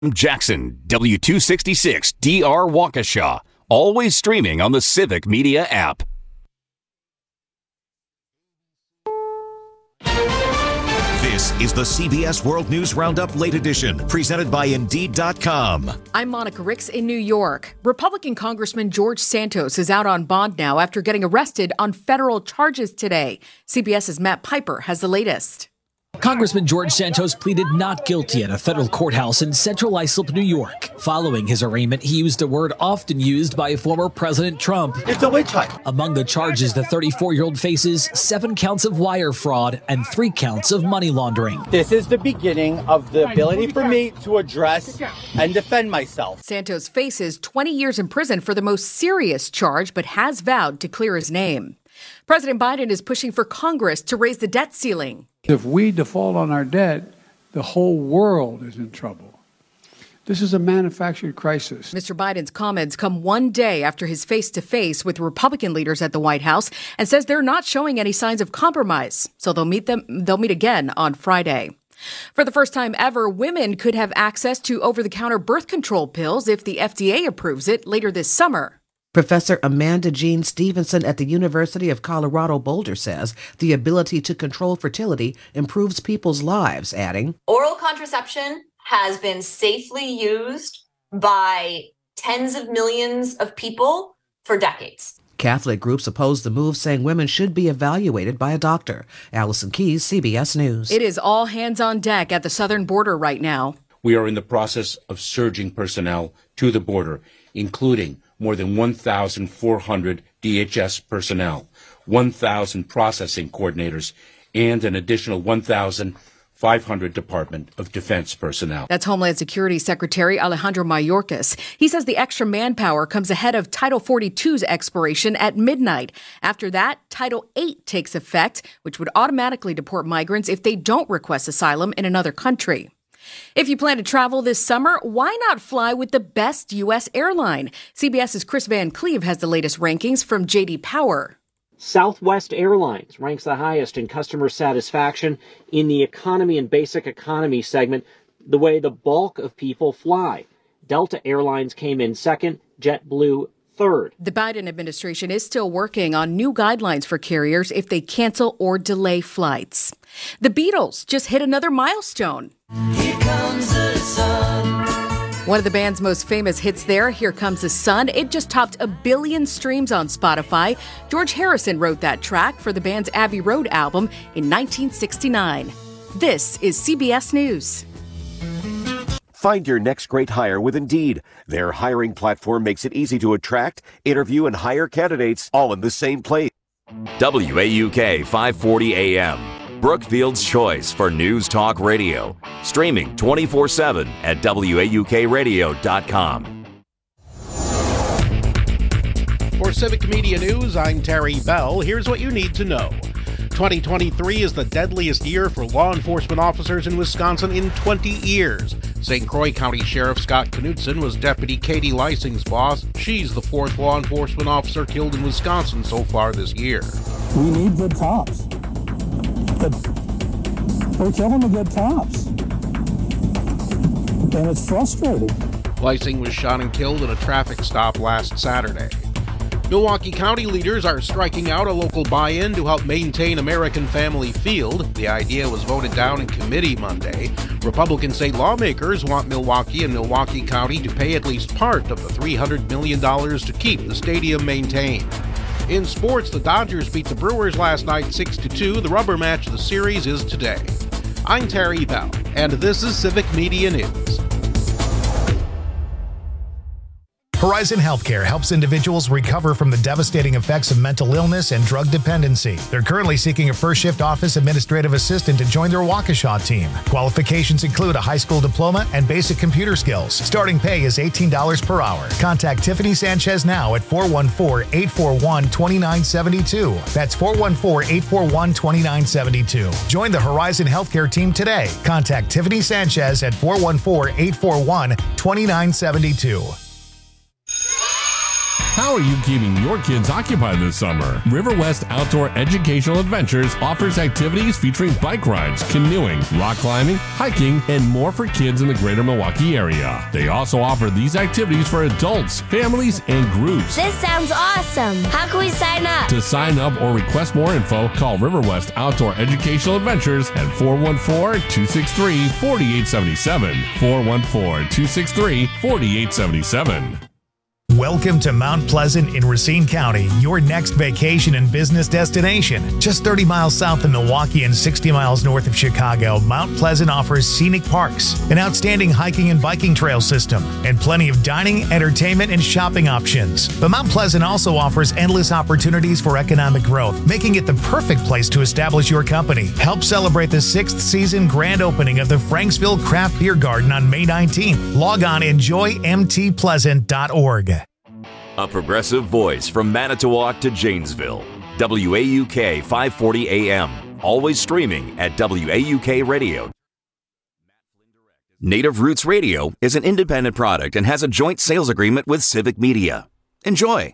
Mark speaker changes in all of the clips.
Speaker 1: Jackson, W266 DR Waukesha. Always streaming on the Civic Media app.
Speaker 2: This is the CBS World News Roundup Late Edition, presented by Indeed.com.
Speaker 3: I'm Monica Ricks in New York. Republican Congressman George Santos is out on bond now after getting arrested on federal charges today. CBS's Matt Piper has the latest.
Speaker 4: Congressman George Santos pleaded not guilty at a federal courthouse in Central Islip, New York. Following his arraignment, he used a word often used by former President Trump.
Speaker 5: It's a witch hunt.
Speaker 4: Among the charges, the 34-year-old faces 7 counts of wire fraud and 3 counts of money laundering.
Speaker 5: This is the beginning of the ability for me to address and defend myself.
Speaker 3: Santos faces 20 years in prison for the most serious charge, but has vowed to clear his name. President Biden is pushing for Congress to raise the debt ceiling.
Speaker 6: If we default on our debt, the whole world is in trouble. This is a manufactured crisis.
Speaker 3: Mr. Biden's comments come one day after his face-to-face with Republican leaders at the White House and says they're not showing any signs of compromise. So they'll meet again on Friday. For the first time ever, women could have access to over-the-counter birth control pills if the FDA approves it later this summer.
Speaker 7: Professor Amanda Jean Stevenson at the University of Colorado Boulder says the ability to control fertility improves people's lives, adding,
Speaker 8: oral contraception has been safely used by tens of millions of people for decades.
Speaker 7: Catholic groups oppose the move, saying women should be evaluated by a doctor. Allison Keyes, CBS News.
Speaker 3: It is all hands on deck at the southern border right now.
Speaker 9: We are in the process of surging personnel to the border, including more than 1,400 DHS personnel, 1,000 processing coordinators, and an additional 1,500 Department of Defense personnel.
Speaker 3: That's Homeland Security Secretary Alejandro Mayorkas. He says the extra manpower comes ahead of Title 42's expiration at midnight. After that, Title 8 takes effect, which would automatically deport migrants if they don't request asylum in another country. If you plan to travel this summer, why not fly with the best U.S. airline? CBS's Chris Van Cleve has the latest rankings from J.D. Power.
Speaker 10: Southwest Airlines ranks the highest in customer satisfaction in the economy and basic economy segment, the way the bulk of people fly. Delta Airlines came in second, JetBlue third.
Speaker 3: The Biden administration is still working on new guidelines for carriers if they cancel or delay flights. The Beatles just hit another milestone.
Speaker 11: Here comes the sun.
Speaker 3: One of the band's most famous hits there, Here Comes the Sun. It just topped 1 billion streams on Spotify. George Harrison wrote that track for the band's Abbey Road album in 1969. This is CBS News.
Speaker 12: Find your next great hire with Indeed. Their hiring platform makes it easy to attract, interview, and hire candidates all in the same place.
Speaker 1: WAUK 540 AM. Brookfield's choice for News Talk Radio. Streaming 24/7 at WAUKradio.com.
Speaker 13: For Civic Media News, I'm Terry Bell. Here's what you need to know. 2023 is the deadliest year for law enforcement officers in Wisconsin in 20 years. St. Croix County Sheriff Scott Knudsen was Deputy Katie Lysing's boss. She's the 4th law enforcement officer killed in Wisconsin so far this year.
Speaker 14: We need good cops. We're killing the good cops. And it's frustrating.
Speaker 13: Lysing was shot and killed at a traffic stop last Saturday. Milwaukee County leaders are striking out a local buy-in to help maintain American Family Field. The idea was voted down in committee Monday. Republican state lawmakers want Milwaukee and Milwaukee County to pay at least part of the $300 million to keep the stadium maintained. In sports, the Dodgers beat the Brewers last night 6-2. The rubber match of the series is today. I'm Terry Bell, and this is Civic Media News.
Speaker 15: Horizon Healthcare helps individuals recover from the devastating effects of mental illness and drug dependency. They're currently seeking a first-shift office administrative assistant to join their Waukesha team. Qualifications include a high school diploma and basic computer skills. Starting pay is $18 per hour. Contact Tiffany Sanchez now at 414-841-2972. That's 414-841-2972. Join the Horizon Healthcare team today. Contact Tiffany Sanchez at 414-841-2972.
Speaker 16: How are you keeping your kids occupied this summer? River West Outdoor Educational Adventures offers activities featuring bike rides, canoeing, rock climbing, hiking, and more for kids in the greater Milwaukee area. They also offer these activities for adults, families, and groups.
Speaker 17: This sounds awesome. How can we sign up?
Speaker 16: To sign up or request more info, call River West Outdoor Educational Adventures at 414-263-4877. 414-263-4877.
Speaker 15: Welcome to Mount Pleasant in Racine County, your next vacation and business destination. Just 30 miles south of Milwaukee and 60 miles north of Chicago, Mount Pleasant offers scenic parks, an outstanding hiking and biking trail system, and plenty of dining, entertainment, and shopping options. But Mount Pleasant also offers endless opportunities for economic growth, making it the perfect place to establish your company. Help celebrate the 6th season grand opening of the Franksville Craft Beer Garden on May 19th. Log on enjoymtpleasant.org.
Speaker 1: A progressive voice from Manitowoc to Janesville. WAUK 540 AM. Always streaming at WAUK Radio. Native Roots Radio is an independent product and has a joint sales agreement with Civic Media. Enjoy.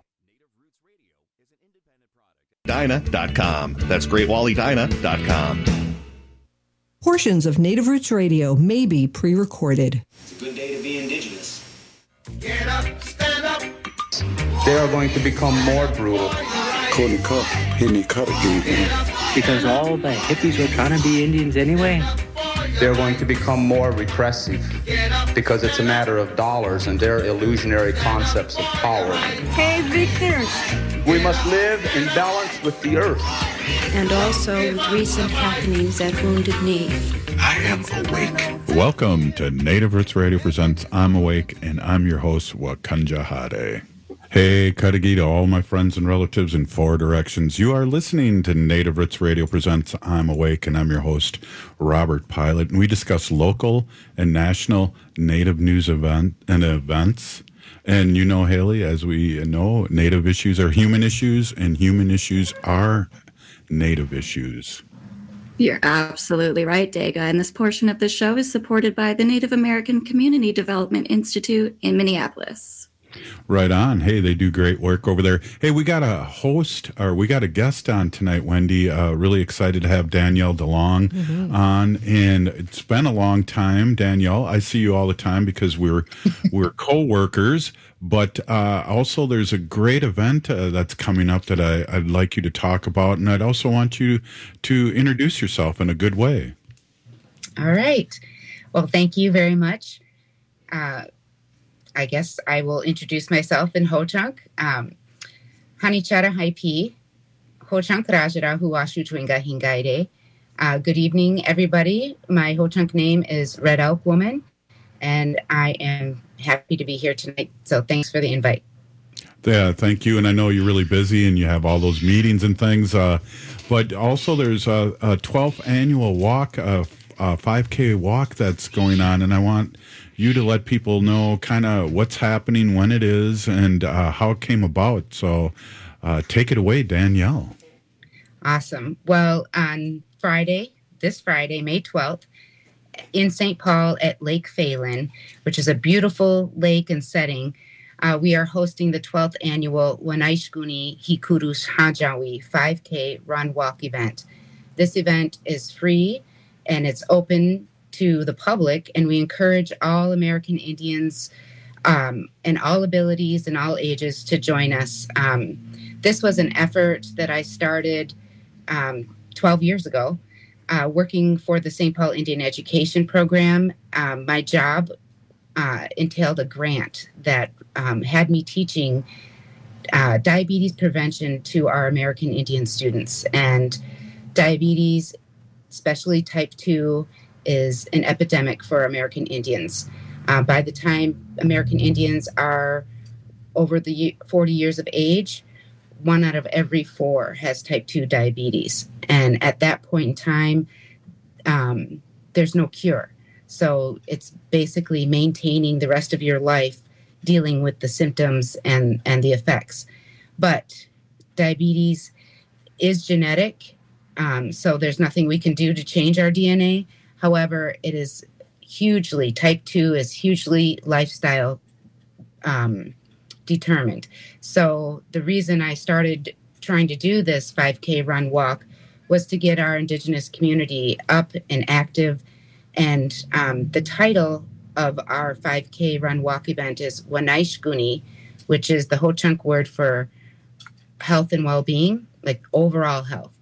Speaker 18: Dinah.com. That's GreatWallyDinah.com.
Speaker 19: Portions of Native Roots Radio may be pre-recorded.
Speaker 20: It's a good day to be indigenous.
Speaker 21: Get up, stand up.
Speaker 22: They are going to become more brutal.
Speaker 23: Couldn't cut, any cut again.
Speaker 24: Because all the hippies were trying to be Indians anyway.
Speaker 22: They're going to become more repressive because it's a matter of dollars and their illusionary concepts of power.
Speaker 25: Hey, Victor.
Speaker 22: We must live in balance with the earth.
Speaker 25: And also with recent happenings at Wounded Knee.
Speaker 23: I am awake.
Speaker 26: Welcome to Native Roots Radio presents I'm Awake, and I'm your host, Wakanja Hade. Hey, Cudahy to all my friends and relatives in 4 directions. You are listening to Native Roots Radio presents I'm Awake, and I'm your host, Robert Pilot. And we discuss local and national Native news events. And you know, Haley, as we know, Native issues are human issues, and human issues are Native issues.
Speaker 27: You're absolutely right, Dega. And this portion of the show is supported by the Native American Community Development Institute in Minneapolis.
Speaker 26: Right on. Hey, they do great work over there. Hey, we got a guest on tonight, Wendy. Really excited to have Danielle DeLong on. And it's been a long time, Danielle. I see you all the time because we're co-workers. But also there's a great event that's coming up that I'd like you to talk about. And I'd also want you to introduce yourself in a good way.
Speaker 28: All right. Well, thank you very much. I guess I will introduce myself in Ho-Chunk. Hanichara Haipi, Ho-Chunk Rajara Huashu Twinga Hingaide. Good evening, everybody. My Ho-Chunk name is Red Elk Woman, and I am happy to be here tonight. So thanks for the invite.
Speaker 26: Yeah, thank you. And I know you're really busy and you have all those meetings and things. But also there's a 12th annual walk, a 5K walk that's going on. And I want you to let people know kind of what's happening, when it is, and how it came about. So take it away, Danielle.
Speaker 28: Awesome. Well, on this Friday, May 12th, in St. Paul at Lake Phelan, which is a beautiful lake and setting, we are hosting the 12th annual Wanaishkuni Hikurus Hajawi 5K Run Walk event. This event is free and it's open to the public, and we encourage all American Indians and all abilities and all ages to join us. This was an effort that I started 12 years ago, working for the St. Paul Indian Education Program. My job entailed a grant that had me teaching diabetes prevention to our American Indian students. And diabetes, especially type 2, is an epidemic for American Indians. By the time American Indians are over the 40 years of age, 1 out of every 4 has type 2 diabetes. And at that point in time, there's no cure. So it's basically maintaining the rest of your life dealing with the symptoms and the effects. But diabetes is genetic, so there's nothing we can do to change our DNA. However, it is type 2 is hugely lifestyle determined. So the reason I started trying to do this 5K run walk was to get our Indigenous community up and active. And the title of our 5K run walk event is Wanaishguni, which is the Ho-Chunk word for health and well-being, like overall health.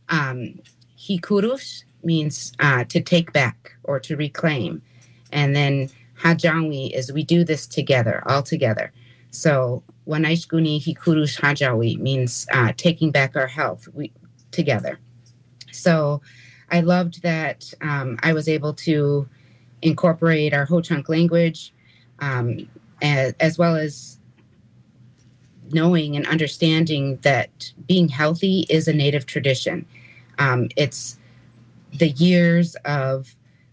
Speaker 28: Hikurush means to take back or to reclaim. And then Hajawi is we do this together, all together. So Wanaishguni Hikurush Hajawi means taking back our health together. So I loved that I was able to incorporate our Ho-Chunk language as well as knowing and understanding that being healthy is a Native tradition. It's the years of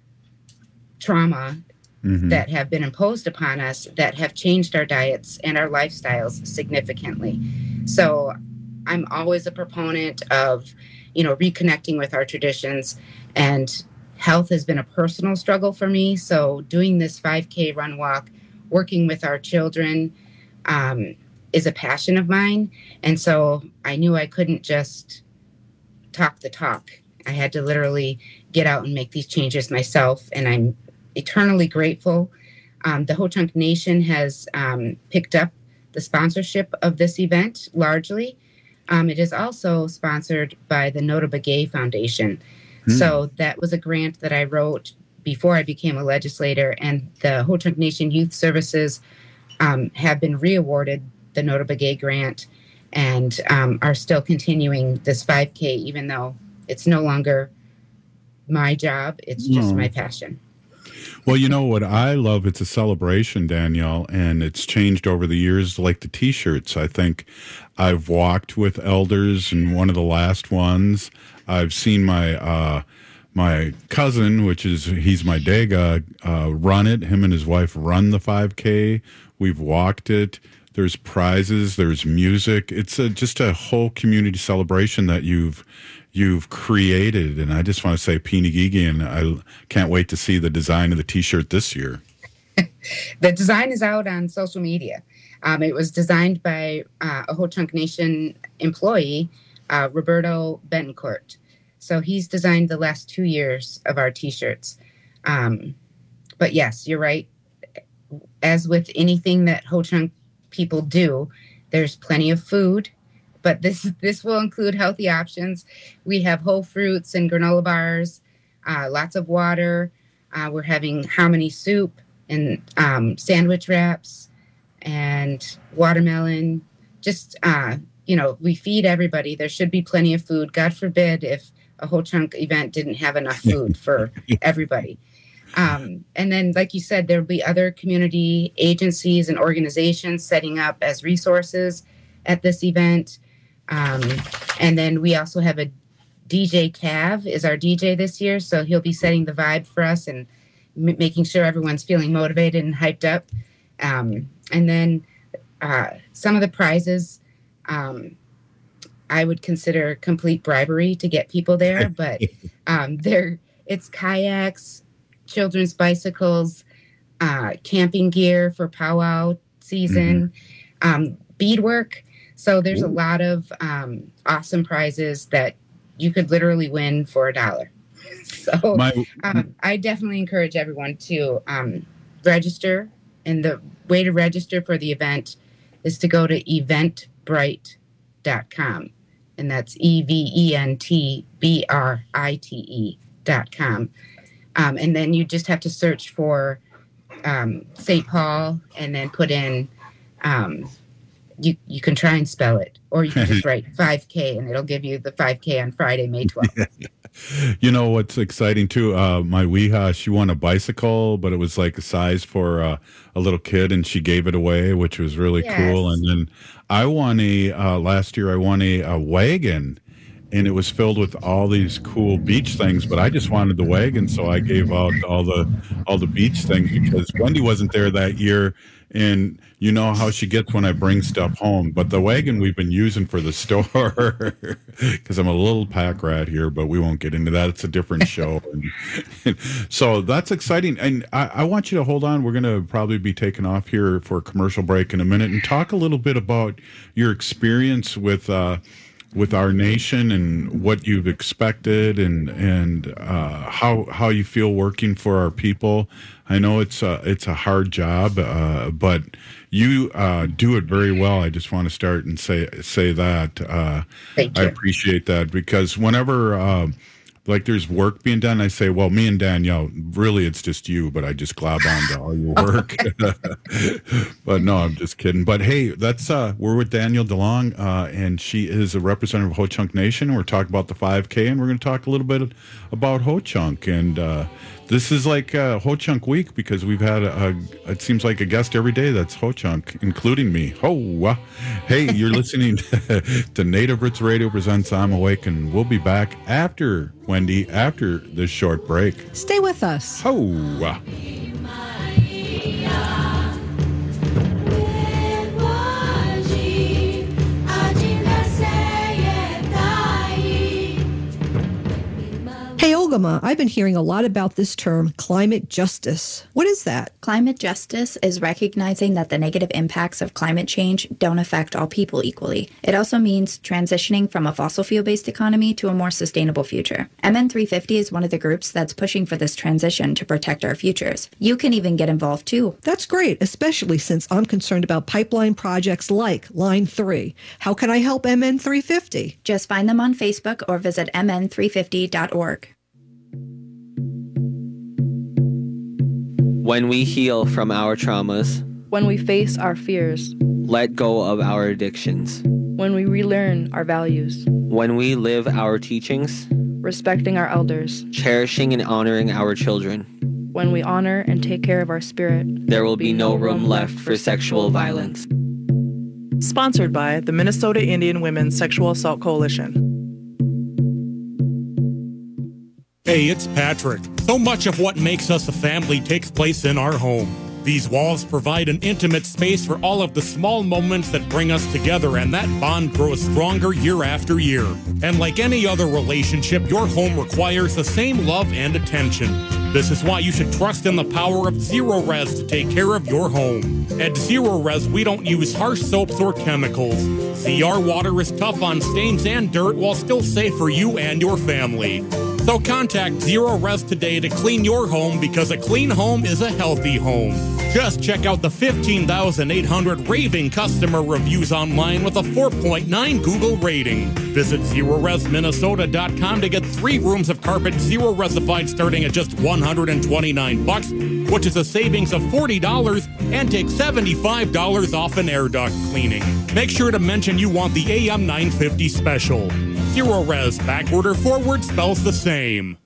Speaker 28: trauma that have been imposed upon us that have changed our diets and our lifestyles significantly. So I'm always a proponent of, reconnecting with our traditions, and health has been a personal struggle for me. So doing this 5K run walk, working with our children, is a passion of mine. And so I knew I couldn't just talk the talk. I had to literally get out and make these changes myself. And I'm eternally grateful. The Ho-Chunk Nation has picked up the sponsorship of this event largely. It is also sponsored by the Notah-Begay Foundation. So that was a grant that I wrote before I became a legislator, and the Ho-Chunk Nation Youth Services have been re-awarded the Notah-Begay grant and are still continuing this 5K, even though it's no longer my job. It's just my passion.
Speaker 26: Well, you know what I love? It's a celebration, Danielle, and it's changed over the years, like the T-shirts. I think I've walked with elders in one of the last ones. I've seen my cousin, he's my Dega, run it. Him and his wife run the 5K. We've walked it. There's prizes. There's music. It's just a whole community celebration that you've created, and I just want to say Pinigigi, and I can't wait to see the design of the T-shirt this year.
Speaker 28: The design is out on social media. It was designed by a Ho-Chunk Nation employee, Roberto Betancourt. So he's designed the last 2 years of our T-shirts. But yes, you're right. As with anything that Ho-Chunk people do, there's plenty of food. But this will include healthy options. We have whole fruits and granola bars, lots of water. We're having hominy soup and sandwich wraps and watermelon. Just, we feed everybody. There should be plenty of food. God forbid if a Ho-Chunk event didn't have enough food for everybody. And then, like you said, there'll be other community agencies and organizations setting up as resources at this event. And then we also have a DJ Cav is our DJ this year. So he'll be setting the vibe for us and making sure everyone's feeling motivated and hyped up. And then some of the prizes I would consider complete bribery to get people there. But it's kayaks, children's bicycles, camping gear for powwow season, beadwork. So there's a lot of awesome prizes that you could literally win for $1. So I definitely encourage everyone to register. And the way to register for the event is to go to eventbrite.com. And that's eventbrite.com. And then you just have to search for St. Paul and then put in... You can try and spell it, or you can just write 5K, and it'll give you the 5K on Friday, May 12th.
Speaker 26: You know what's exciting, too? My Weeha, she won a bicycle, but it was like a size for a little kid, and she gave it away, which was really cool. And then I won last year I won a wagon, and it was filled with all these cool beach things, but I just wanted the wagon, so I gave out all the beach things because Wendy wasn't there that year, and you know how she gets when I bring stuff home. But the wagon we've been using for the store because I'm a little pack rat here, but we won't get into that. It's a different show. And so that's exciting. And I want you to hold on. We're going to probably be taking off here for a commercial break in a minute and talk a little bit about your experience with our nation and what you've expected and how you feel working for our people. I know it's a hard job, but you do it very well. I just want to start and say that.
Speaker 28: Thank you.
Speaker 26: I appreciate that because whenever like there's work being done, I say, well, me and Danielle, really it's just you, but I just glob on to all your work. But no, I'm just kidding. But hey, that's we're with Danielle DeLong, and she is a representative of Ho-Chunk Nation. We're talking about the 5K, and we're going to talk a little bit about Ho-Chunk. And this is like Ho-Chunk week because we've had it seems like a guest every day that's Ho-Chunk, including me. Hey, you're listening to Native Roots Radio presents I'm Awake, and we'll be back after Wendy, after this short break.
Speaker 19: Stay with us. Hey, Ogama, I've been hearing a lot about this term, climate justice. What is that?
Speaker 27: Climate justice is recognizing that the negative impacts of climate change don't affect all people equally. It also means transitioning from a fossil fuel-based economy to a more sustainable future. MN350 is one of the groups that's pushing for this transition to protect our futures. You can even get involved too.
Speaker 19: That's great, especially since I'm concerned about pipeline projects like Line 3. How can I help MN350?
Speaker 27: Just find them on Facebook or visit mn350.org.
Speaker 2: When we heal from our traumas,
Speaker 4: when we face our fears,
Speaker 2: let go of our addictions,
Speaker 4: when we relearn our values,
Speaker 2: when we live our teachings,
Speaker 4: respecting our elders,
Speaker 2: cherishing and honoring our children,
Speaker 4: when we honor and take care of our spirit,
Speaker 2: there will be no room left for sexual violence.
Speaker 5: Sponsored by the Minnesota Indian Women's Sexual Assault Coalition.
Speaker 6: Hey, it's Patrick. So much of what makes us a family takes place in our home. These walls provide an intimate space for all of the small moments that bring us together, and that bond grows stronger year after year. And like any other relationship, your home requires the same love and attention. This is why you should trust in the power of Zero Res to take care of your home. At Zero Res, we don't use harsh soaps or chemicals. See, our water is tough on stains and dirt while still safe for you and your family. So contact Zero Res today to clean your home, because a clean home is a healthy home. Just check out the 15,800 raving customer reviews online with a 4.9 Google rating. Visit ZeroResMinnesota.com to get 3 rooms of carpet Zero Resified starting at just $129, which is a savings of $40, and take $75 off an air duct cleaning. Make sure to mention you want the AM 950 special. Zero Res, backward or forward spells the same.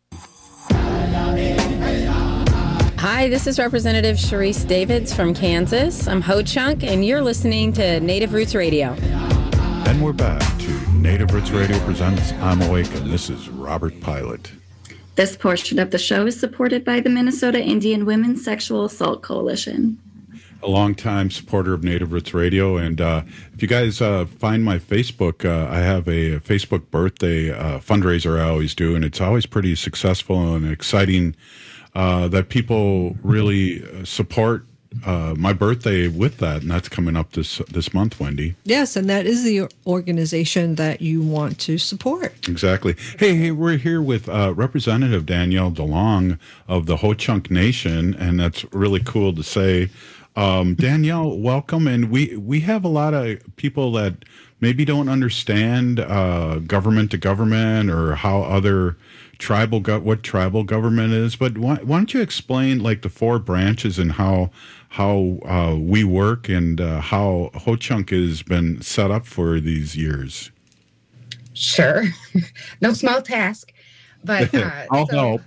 Speaker 7: Hi, this is Representative Sharice Davids from Kansas. I'm Ho-Chunk, and you're listening to Native Roots Radio.
Speaker 26: And we're back to Native Roots Radio presents I'm Awake, and this is Robert Pilot.
Speaker 27: This portion of the show is supported by the Minnesota Indian Women's Sexual Assault Coalition.
Speaker 26: A longtime supporter of Native Roots Radio, and if you guys find my Facebook, I have a Facebook birthday fundraiser I always do, and it's always pretty successful and exciting that people really support my birthday with that, and that's coming up this month, Wendy.
Speaker 19: Yes, and that is the organization that you want to support.
Speaker 26: Exactly. Hey, we're here with Representative Danielle DeLong of the Ho-Chunk Nation, and that's really cool to say. Danielle, welcome. And we have a lot of people that maybe don't understand government to government or how other what tribal government is. But why don't you explain like the 4 branches and how we work and how Ho-Chunk has been set up for these years?
Speaker 28: Sure. No small task, but
Speaker 26: I'll help.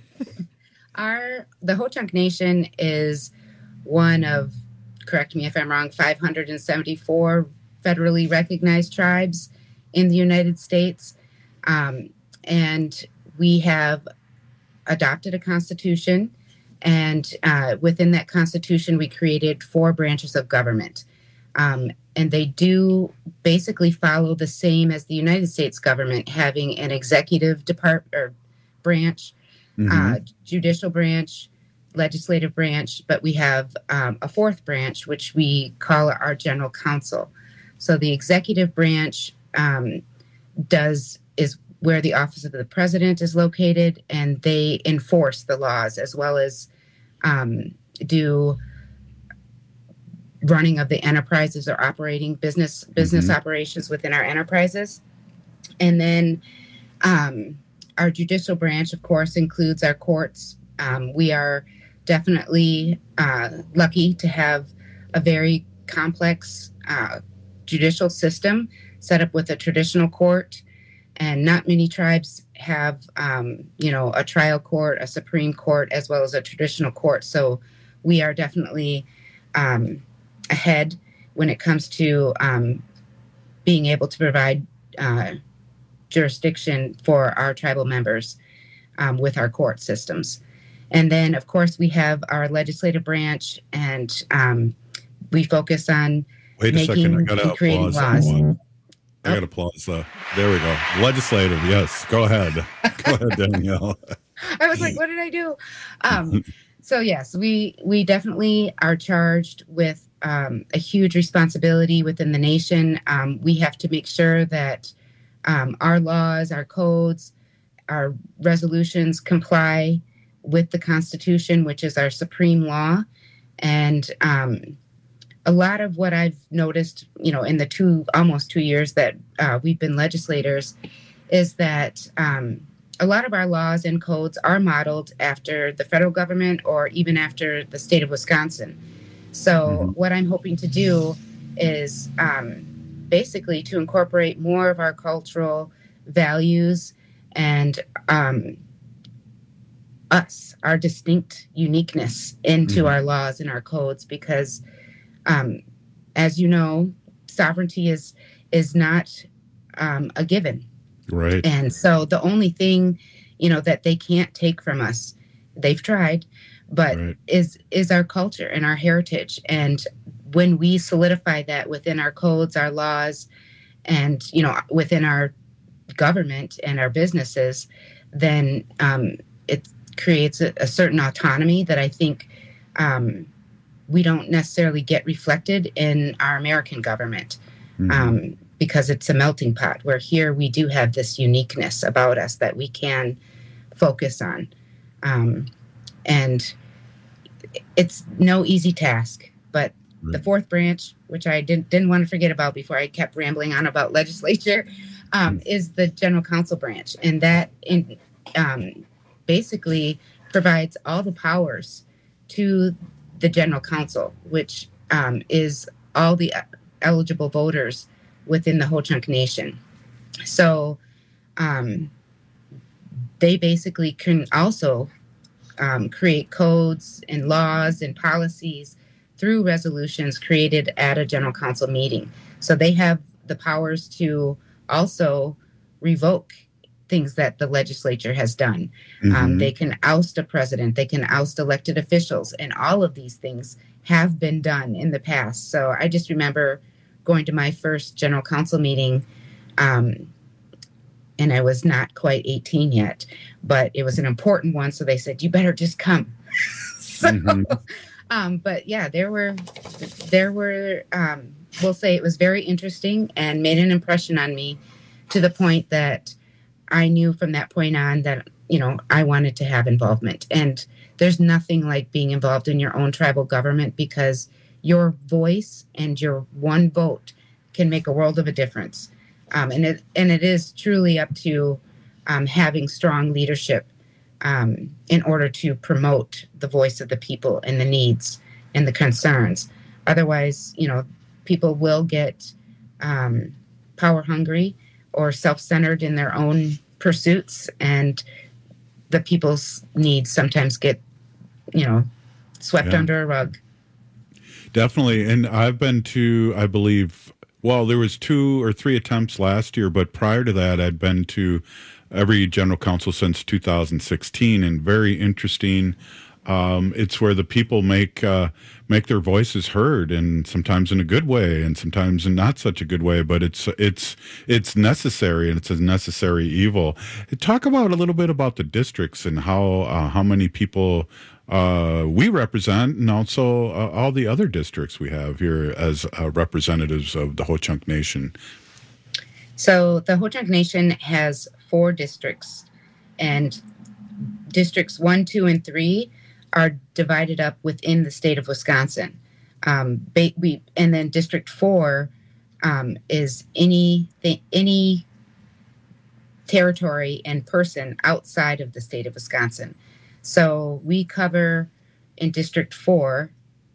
Speaker 28: The Ho-Chunk Nation is one of, correct me if I'm wrong, 574 federally recognized tribes in the United States. And we have adopted a constitution, and within that constitution, we created 4 branches of government. And they do basically follow the same as the United States government, having an executive department or branch, judicial branch, legislative branch, but we have a 4th branch, which we call our general counsel. So the executive branch is where the office of the president is located, and they enforce the laws as well as do running of the enterprises or operating business operations within our enterprises. And then our judicial branch, of course, includes our courts. We are definitely lucky to have a very complex judicial system set up with a traditional court, and not many tribes have, a trial court, a Supreme Court, as well as a traditional court. So we are definitely ahead when it comes to being able to provide jurisdiction for our tribal members with our court systems. And then, of course, we have our legislative branch, and we focus on making and creating laws.
Speaker 26: I got to applause. There we go. Legislative, yes. Go ahead. Go ahead, Danielle.
Speaker 28: I was like, what did I do? So, yes, we definitely are charged with a huge responsibility within the nation. We have to make sure that our laws, our codes, our resolutions comply with the Constitution, which is our supreme law. And a lot of what I've noticed, in the almost 2 years that we've been legislators, is that a lot of our laws and codes are modeled after the federal government or even after the state of Wisconsin. So what I'm hoping to do is basically to incorporate more of our cultural values and our distinct uniqueness into our laws and our codes, because as you know, sovereignty is not a given.
Speaker 26: Right.
Speaker 28: And so the only thing, that they can't take from us, they've tried, but is our culture and our heritage. And when we solidify that within our codes, our laws, and, within our government and our businesses, then it creates a certain autonomy that I think we don't necessarily get reflected in our American government, because it's a melting pot, where here we do have this uniqueness about us that we can focus on. And it's no easy task, but the 4th branch, which I didn't want to forget about before I kept rambling on about legislature, is the general counsel branch. And that basically provides all the powers to the general counsel, which is all the eligible voters within the Ho-Chunk Nation. So they basically can also create codes and laws and policies through resolutions created at a general council meeting. So they have the powers to also revoke things that the legislature has done. They can oust a president, they can oust elected officials, and all of these things have been done in the past. So I just remember going to my first general council meeting, and I was not quite 18 yet, but it was an important one. So they said, you better just come. But yeah, there were we'll say it was very interesting and made an impression on me, to the point that I knew from that point on that, I wanted to have involvement. And there's nothing like being involved in your own tribal government, because your voice and your one vote can make a world of a difference. And it is truly up to having strong leadership in order to promote the voice of the people and the needs and the concerns. Otherwise, people will get power hungry or self-centered in their own pursuits, and the people's needs sometimes get, swept under a rug.
Speaker 26: Definitely. And I've been to, I believe, Well, there was 2 or 3 attempts last year, but prior to that, I'd been to every general council since 2016, and very interesting. It's where the people make their voices heard, and sometimes in a good way, and sometimes in not such a good way. But it's necessary, and it's a necessary evil. Talk about a little bit about the districts and how many people we represent, and also all the other districts we have here as representatives of the Ho-Chunk Nation.
Speaker 28: So the Ho-Chunk Nation has 4 districts, and districts 1, 2, and 3 are divided up within the state of Wisconsin. And then District 4 is any territory and person outside of the state of Wisconsin. So we cover in District 4,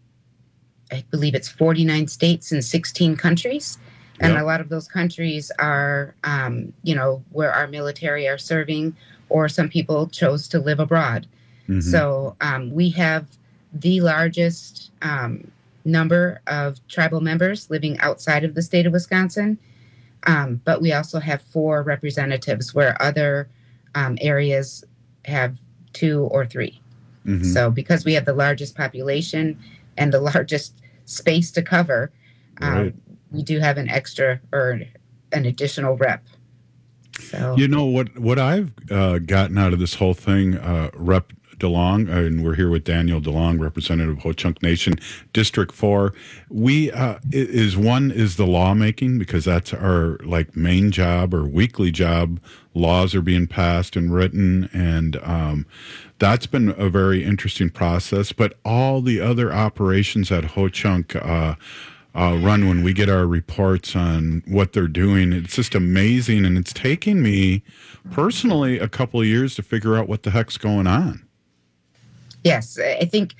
Speaker 28: I believe it's 49 states and 16 countries. And a lot of those countries are, where our military are serving, or some people chose to live abroad. Mm-hmm. So we have the largest number of tribal members living outside of the state of Wisconsin. But we also have 4 representatives where other areas have 2 or 3. Mm-hmm. So because we have the largest population and the largest space to cover, we do have an extra or an additional rep. So
Speaker 26: what I've gotten out of this whole thing, Rep DeLong, and we're here with Daniel DeLong, representative of Ho-Chunk Nation, District 4. We is the lawmaking, because that's our main job or weekly job. Laws are being passed and written, and that's been a very interesting process. But all the other operations at Ho-Chunk run when we get our reports on what they're doing, it's just amazing, and it's taking me personally a couple of years to figure out what the heck's going on.
Speaker 28: Yes, I think,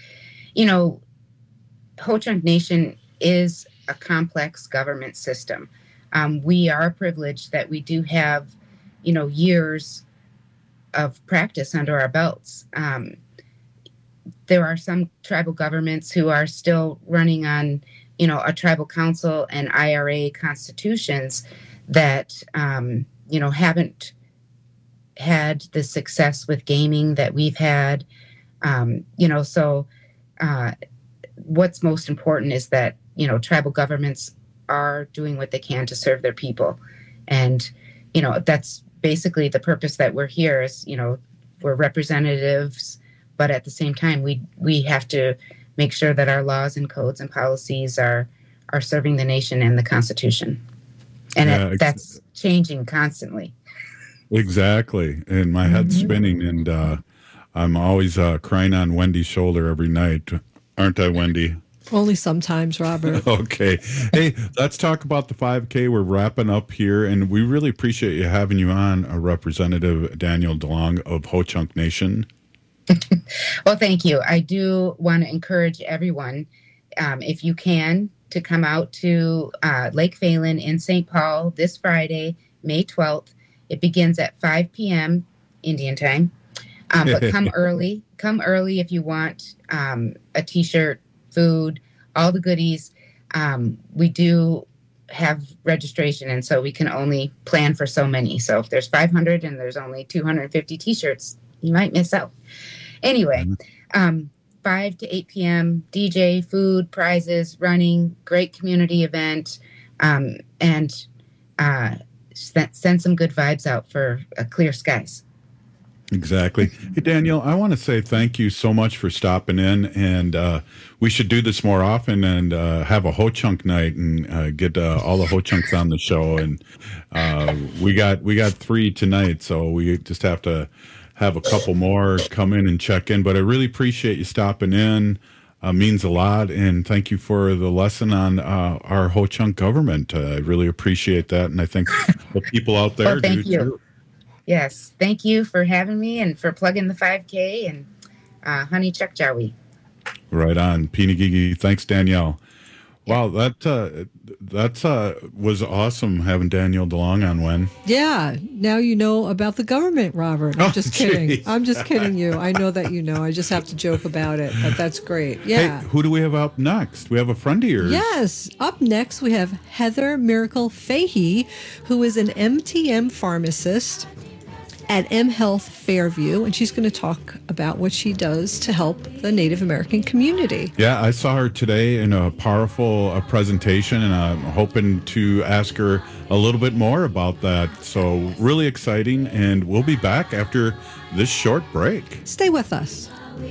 Speaker 28: Ho-Chunk Nation is a complex government system. We are privileged that we do have, years of practice under our belts. There are some tribal governments who are still running on, a tribal council and IRA constitutions that, haven't had the success with gaming that we've had. What's most important is that, tribal governments are doing what they can to serve their people. And, that's basically the purpose that we're here is, we're representatives, but at the same time, we have to make sure that our laws and codes and policies are serving the nation and the Constitution. And that's changing constantly.
Speaker 26: Exactly. And my head's spinning, and I'm always crying on Wendy's shoulder every night. Aren't I, Wendy?
Speaker 19: Only sometimes, Robert.
Speaker 26: Okay. Hey, let's talk about the 5K. We're wrapping up here, and we really appreciate you having you on, Representative Daniel DeLong of Ho-Chunk Nation.
Speaker 28: Well, thank you. I do want to encourage everyone, if you can, to come out to Lake Phelan in St. Paul this Friday, May 12th. It begins at 5 p.m. Indian time. But come early. Come early if you want a T-shirt, food, all the goodies. We do have registration, and so we can only plan for so many. So if there's 500 and there's only 250 T-shirts, you might miss out. Anyway, 5 to 8 p.m., DJ, food, prizes, running, great community event, and send some good vibes out for clear skies.
Speaker 26: Exactly. Hey, Daniel, I want to say thank you so much for stopping in, and we should do this more often and have a Ho-Chunk night and get all the Ho-Chunks on the show. And we got 3 tonight, so we just have to have a couple more come in and check in. But I really appreciate you stopping in. Means a lot, and thank you for the lesson on our Ho-Chunk government. I really appreciate that, and I think the people out there do too.
Speaker 28: Yes, thank you for having me and for plugging the 5K and Honey Chuck Jowie.
Speaker 26: Right on. Pinagigi. Thanks, Danielle. Wow, that was awesome having Daniel DeLong on, Wen.
Speaker 19: Yeah, now you know about the government, Robert. I'm just kidding.
Speaker 26: Geez.
Speaker 19: I'm just kidding you. I know that you know. I just have to joke about it, but that's great. Yeah.
Speaker 26: Hey, who do we have up next? We have a friend of yours.
Speaker 19: Yes. Up next, we have Heather Miracle Fahey, who is an MTM pharmacist at M Health Fairview, and she's going to talk about what she does to help the Native American community.
Speaker 26: Yeah, I saw her today in a powerful presentation, and I'm hoping to ask her a little bit more about that. So really exciting, and we'll be back after this short break.
Speaker 19: Stay with us.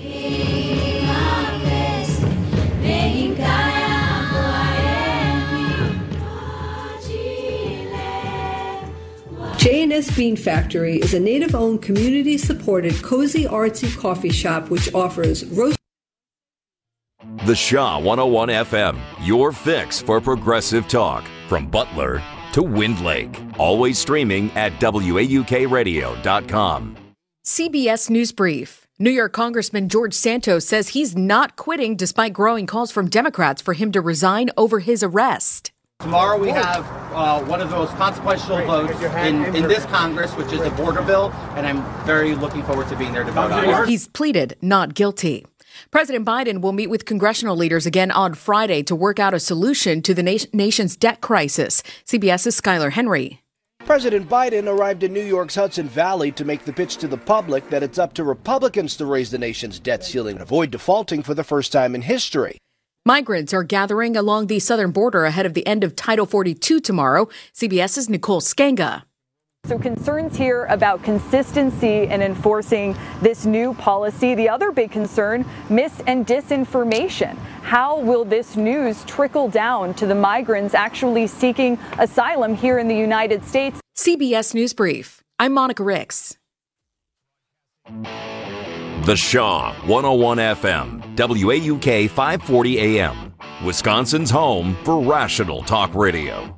Speaker 19: J&S Bean Factory is a Native-owned, community-supported, cozy, artsy coffee shop which offers roast.
Speaker 1: The Shaw 101 FM, your fix for progressive talk. From Butler to Wind Lake. Always streaming at WAUKradio.com.
Speaker 3: CBS News Brief. New York Congressman George Santos says he's not quitting despite growing calls from Democrats for him to resign over his arrest.
Speaker 8: Tomorrow we have one of the most consequential votes in this Congress, which is the border bill, and I'm very looking forward to being there to vote on it.
Speaker 3: He's pleaded not guilty. President Biden will meet with congressional leaders again on Friday to work out a solution to the nation's debt crisis. CBS's Skylar Henry.
Speaker 9: President Biden arrived in New York's Hudson Valley to make the pitch to the public that it's up to Republicans to raise the nation's debt ceiling and avoid defaulting for the first time in history.
Speaker 3: Migrants are gathering along the southern border ahead of the end of Title 42 tomorrow. CBS's Nicole Skanga.
Speaker 10: So concerns here about consistency in enforcing this new policy. The other big concern, mis- and disinformation. How will this news trickle down to the migrants actually seeking asylum here in the United States?
Speaker 3: CBS News Brief. I'm Monica Ricks.
Speaker 1: The Shaw 101 FM, WAUK 540 AM, Wisconsin's home for rational talk radio.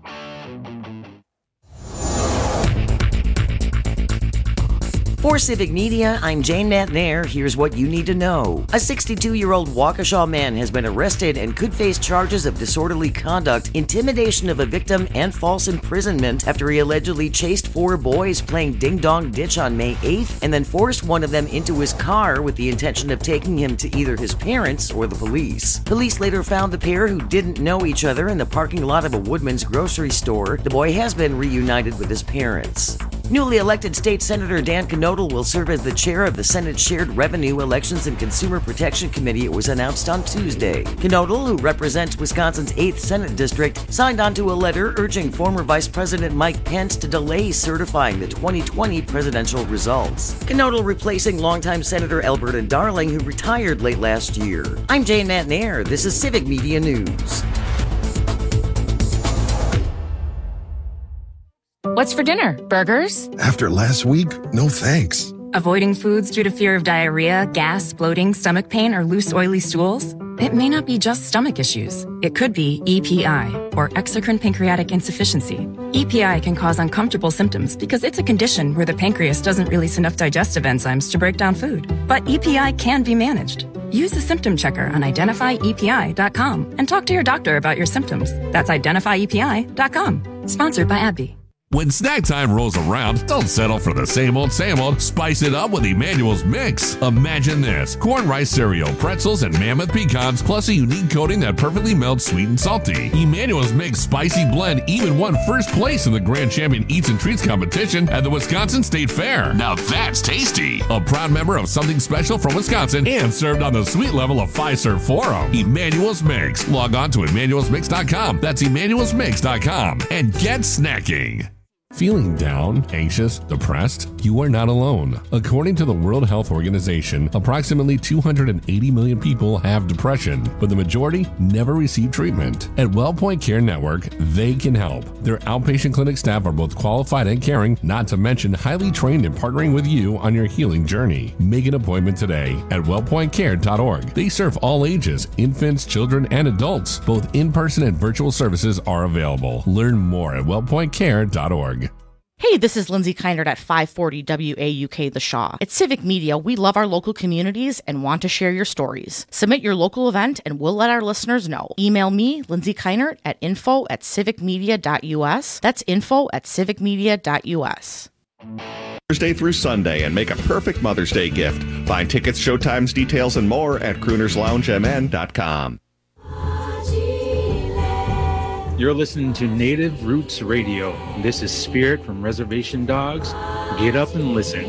Speaker 11: For Civic Media, I'm Jane Matnair. Here's what you need to know. A 62-year-old Waukesha man has been arrested and could face charges of disorderly conduct, intimidation of a victim, and false imprisonment after he allegedly chased 4 boys playing ding-dong ditch on May 8th and then forced one of them into his car with the intention of taking him to either his parents or the police. Police later found the pair, who didn't know each other, in the parking lot of a Woodman's grocery store. The boy has been reunited with his parents. Newly elected State Senator Dan Knodel will serve as the chair of the Senate Shared Revenue, Elections, and Consumer Protection Committee. It was announced on Tuesday. Knodel, who represents Wisconsin's 8th Senate District, signed onto a letter urging former Vice President Mike Pence to delay certifying the 2020 presidential results. Knodel replacing longtime Senator Alberta Darling, who retired late last year. I'm Jane Matnair. This is Civic Media News.
Speaker 12: What's for dinner? Burgers?
Speaker 13: After last week, no thanks.
Speaker 12: Avoiding foods due to fear of diarrhea, gas, bloating, stomach pain, or loose, oily stools? It may not be just stomach issues. It could be EPI, or exocrine pancreatic insufficiency. EPI can cause uncomfortable symptoms because it's a condition where the pancreas doesn't release enough digestive enzymes to break down food. But EPI can be managed. Use the symptom checker on identifyepi.com and talk to your doctor about your symptoms. That's identifyepi.com. Sponsored by AbbVie.
Speaker 16: When snack time rolls around, don't settle for the same old, spice it up with Emmanuel's Mix. Imagine this: corn rice cereal, pretzels, and mammoth pecans, plus a unique coating that perfectly melts sweet and salty. Emmanuel's Mix Spicy Blend even won first place in the Grand Champion Eats and Treats competition at the Wisconsin State Fair. Now that's tasty. A proud member of Something Special from Wisconsin and served on the sweet level of Fiserv Forum. Emmanuel's Mix. Log on to emmanuelsmix.com. That's emmanuelsmix.com. And get snacking. Feeling down, anxious, depressed? You are not alone. According to the World Health Organization, approximately 280 million people have depression, but the majority never receive treatment. At WellPoint Care Network, they can help. Their outpatient clinic staff are both qualified and caring, not to mention highly trained in partnering with you on your healing journey. Make an appointment today at wellpointcare.org. They serve all ages, infants, children, and adults. Both in-person and virtual services are available. Learn more at wellpointcare.org.
Speaker 14: Hey, this is Lindsay Keinert at 540 WAUK The Shaw. At Civic Media, we love our local communities and want to share your stories. Submit your local event and we'll let our listeners know. Email me, Lindsay Keinert, at info@civicmedia.us. That's info@civicmedia.us.
Speaker 15: Thursday through Sunday and make a perfect Mother's Day gift. Find tickets, showtimes, details, and more at croonersloungemn.com.
Speaker 17: You're listening to Native Roots Radio. This is Spirit from Reservation Dogs. Get up and listen.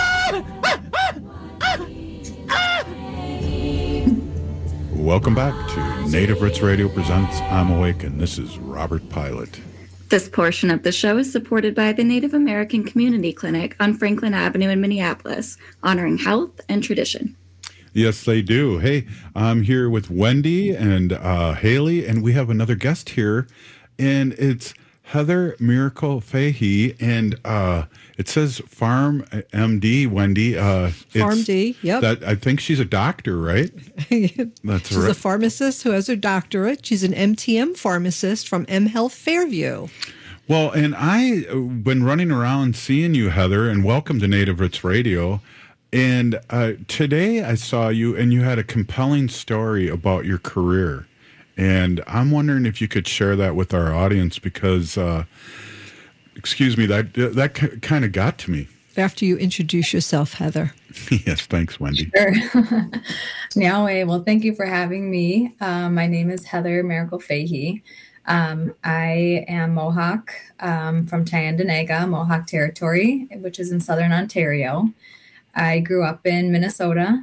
Speaker 26: Welcome back to Native Roots Radio presents I'm Awake, and this is Robert Pilot.
Speaker 27: This portion of the show is supported by the Native American Community Clinic on Franklin Avenue in Minneapolis, honoring health and tradition.
Speaker 26: Yes, they do. Hey, I'm here with Wendy and Haley, and we have another guest here, and it's Heather Miracle Fahey, and it says Farm MD, Wendy.
Speaker 19: PharmD, yep.
Speaker 26: I think she's a doctor, right? That's
Speaker 19: She's
Speaker 26: right.
Speaker 19: a pharmacist who has her doctorate. She's an MTM pharmacist from M Health Fairview.
Speaker 26: Well, and I've been running around seeing you, Heather, and welcome to Native Roots Radio. And today I saw you, and you had a compelling story about your career. And I'm wondering if you could share that with our audience because, excuse me, that kind of got to me.
Speaker 19: After you introduce yourself, Heather.
Speaker 26: Yes, thanks, Wendy.
Speaker 18: Sure. Niawe, well, thank you for having me. My name is Heather Miracle Fahey. I am Mohawk from Tyendinaga, Mohawk Territory, which is in southern Ontario. I grew up in Minnesota,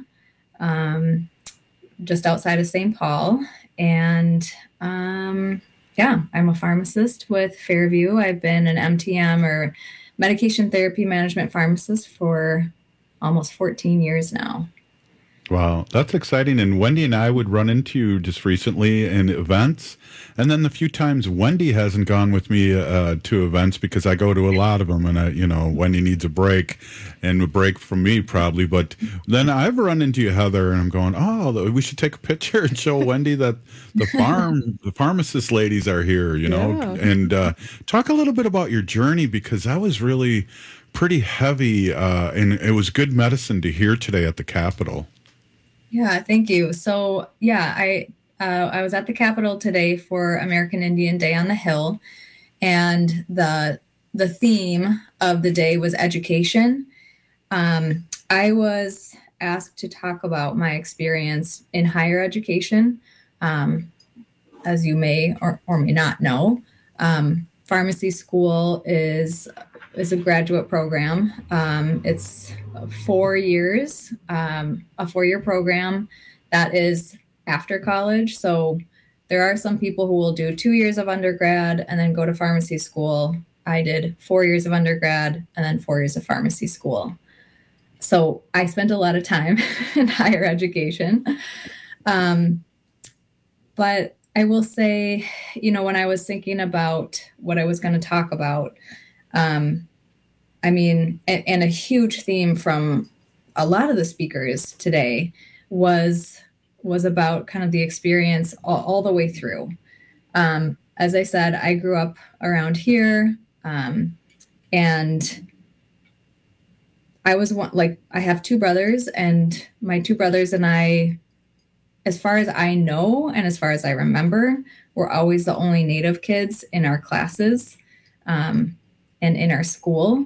Speaker 18: just outside of St. Paul. And I'm a pharmacist with Fairview. I've been an MTM or medication therapy management pharmacist for almost 14 years now.
Speaker 26: Wow, that's exciting. And Wendy and I would run into you just recently in events. And then the few times Wendy hasn't gone with me to events because I go to a lot of them and Wendy needs a break and a break from me probably. But then I've run into you, Heather, and I'm going, oh, we should take a picture and show Wendy that the pharmacist ladies are here,
Speaker 19: Yeah.
Speaker 26: and talk a little bit about your journey because that was really pretty heavy and it was good medicine to hear today at the Capitol.
Speaker 18: Yeah, thank you. So, I was at the Capitol today for American Indian Day on the Hill, and the theme of the day was education. I was asked to talk about my experience in higher education. As you may or may not know, pharmacy school is a graduate program. It's 4 years, a 4-year program that is after college. So there are some people who will do 2 years of undergrad and then go to pharmacy school. I did 4 years of undergrad and then 4 years of pharmacy school. So I spent a lot of time in higher education. But I will say, when I was thinking about what I was going to talk about, and a huge theme from a lot of the speakers today was about kind of the experience all the way through. As I said, I grew up around here, and I was I have two brothers, and my two brothers and I, as far as I know and as far as I remember, were always the only Native kids in our classes and in our school.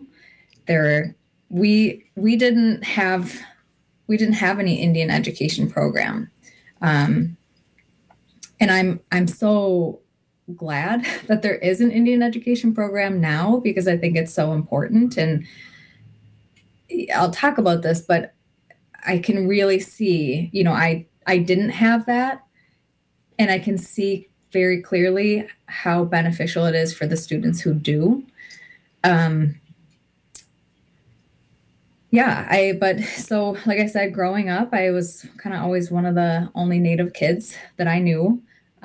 Speaker 18: We didn't have any Indian education program, and I'm so glad that there is an Indian education program now because I think it's so important. And I'll talk about this, but I can really see, I didn't have that, and I can see very clearly how beneficial it is for the students who do. So like I said, growing up, I was kind of always one of the only Native kids that I knew.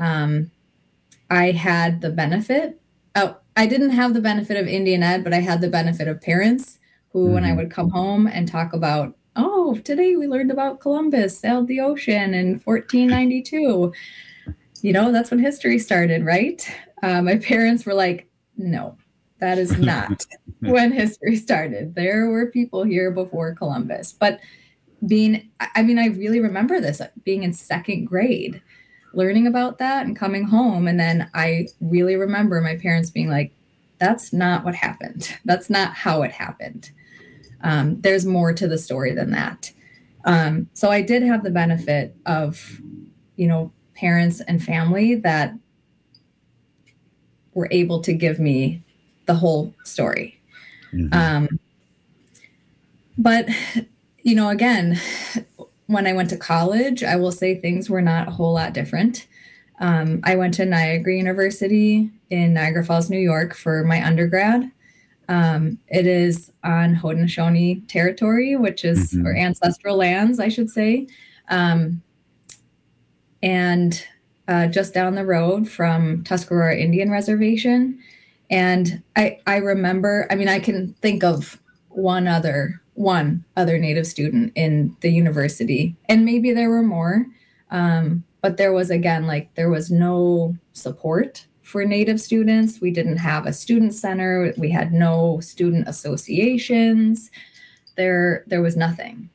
Speaker 18: I had the benefit. I didn't have the benefit of Indian Ed, but I had the benefit of parents who, when I would come home and talk about, today we learned about Columbus sailed the ocean in 1492. That's when history started, right? My parents were like, no, That is not when history started. There were people here before Columbus. But I really remember this being in second grade, learning about that and coming home. And then I really remember my parents being like, that's not what happened. That's not how it happened. There's more to the story than that. So I did have the benefit of, parents and family that were able to give me the whole story. Mm-hmm. But, again, when I went to college, I will say things were not a whole lot different. I went to Niagara University in Niagara Falls, New York for my undergrad. It is on Haudenosaunee territory, which is or ancestral lands, I should say. And just down the road from Tuscarora Indian Reservation. And I remember, I can think of one other Native student in the university, and maybe there were more. But there was, again, there was no support for Native students. We didn't have a student center. We had no student associations. There was nothing.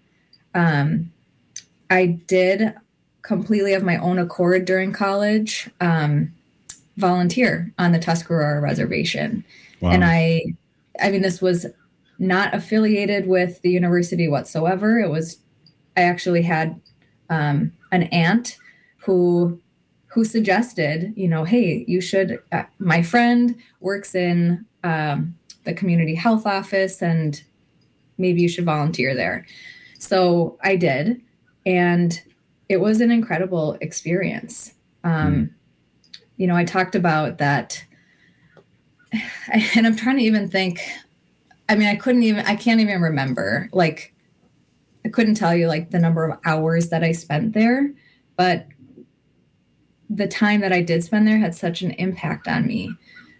Speaker 18: I did completely of my own accord during college volunteer on the Tuscarora Reservation. Wow. And I this was not affiliated with the university whatsoever. I actually had an aunt who suggested, hey, you should, my friend works in the community health office and maybe you should volunteer there. So I did. And it was an incredible experience. I talked about that, and I'm trying to even think, I can't even remember, I couldn't tell you the number of hours that I spent there, but the time that I did spend there had such an impact on me.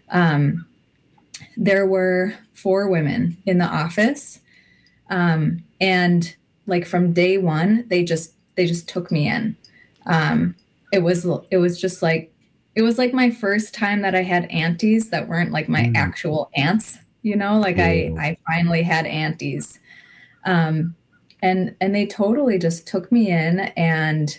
Speaker 18: There were 4 women in the office. And from day one, they just took me in. It was my first time that I had aunties that weren't my actual aunts, I finally had aunties. And they totally just took me in, and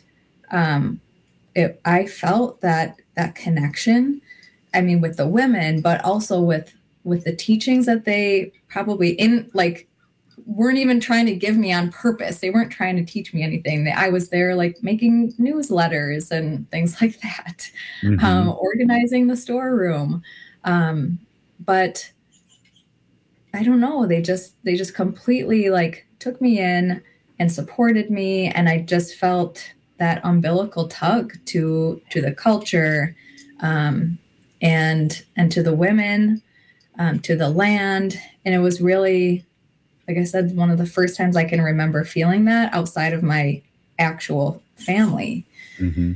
Speaker 18: I felt that connection, with the women, but also with the teachings that they probably weren't even trying to give me on purpose. They weren't trying to teach me anything. I was there making newsletters and things like that, organizing the storeroom. But I don't know, they just completely took me in and supported me. And I just felt that umbilical tug to the culture, and to the women, to the land. And it was really, like I said, one of the first times I can remember feeling that outside of my actual family. Mm-hmm.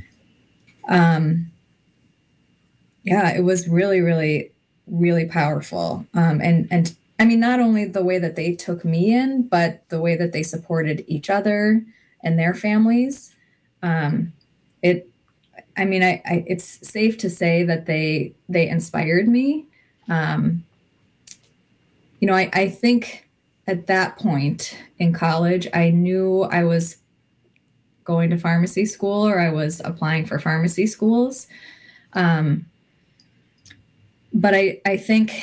Speaker 18: It was really, really, really powerful. And not only the way that they took me in, but the way that they supported each other and their families. It's safe to say that they inspired me. I think at that point in college, I knew I was going to pharmacy school, or I was applying for pharmacy schools. But I think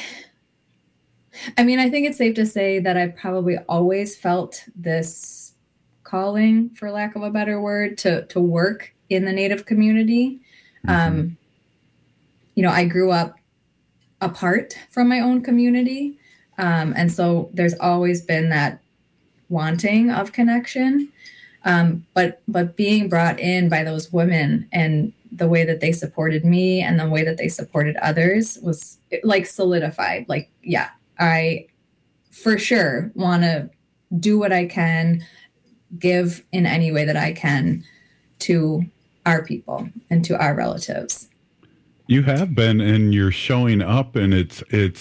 Speaker 18: it's safe to say that I've probably always felt this calling, for lack of a better word, to work in the Native community. I grew up apart from my own community. And so there's always been that wanting of connection. But being brought in by those women and the way that they supported me and the way that they supported others was solidified. I for sure want to do what I can, give in any way that I can to our people and to our relatives.
Speaker 26: You have been, and you're showing up, and it's